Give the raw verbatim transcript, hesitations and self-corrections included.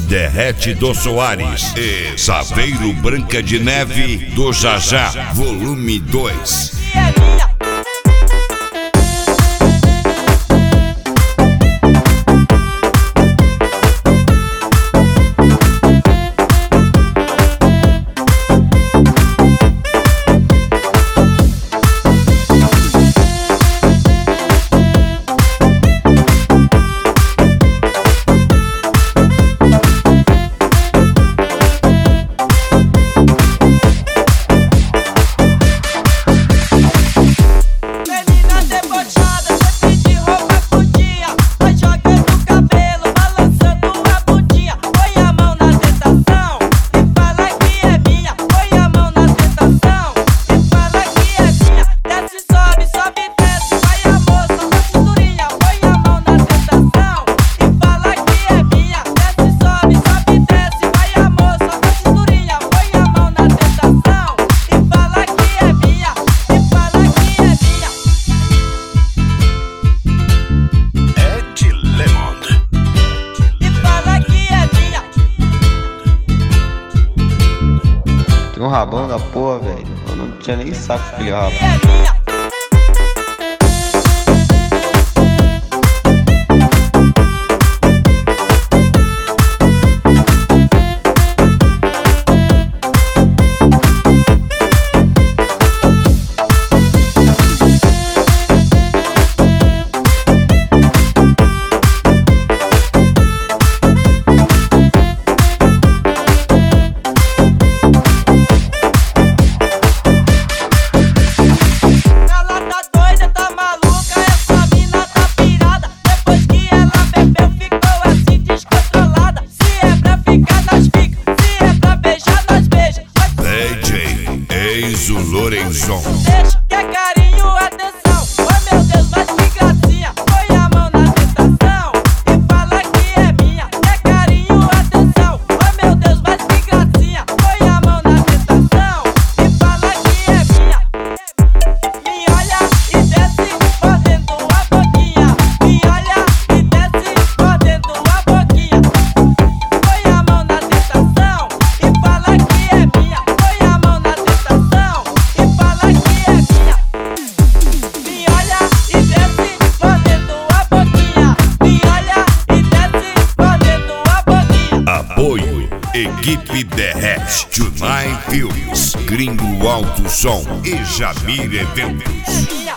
Derrete do Soares e Saveiro Branca de Neve do Jajá, volume dois. Tem um rabão da porra, velho. Eu não tinha nem saco pra pegar rabão. O Lorenzon. Deixa que é carinho, atenção. Oh meu Deus, mas que gracinha. Põe a mão na tentação e fala que é minha. É carinho, atenção. Oh meu Deus, mas que gracinha. Põe a mão na tentação e fala que é minha. Me olha e desce fazendo a boquinha. Me olha e desce fazendo a boquinha. Põe a mão na tentação e fala que é minha. Põe a mão na tentação. Apoio Equipe Derrete, Tunai Filmes, Gringo Alto Som e Jamir Eventos.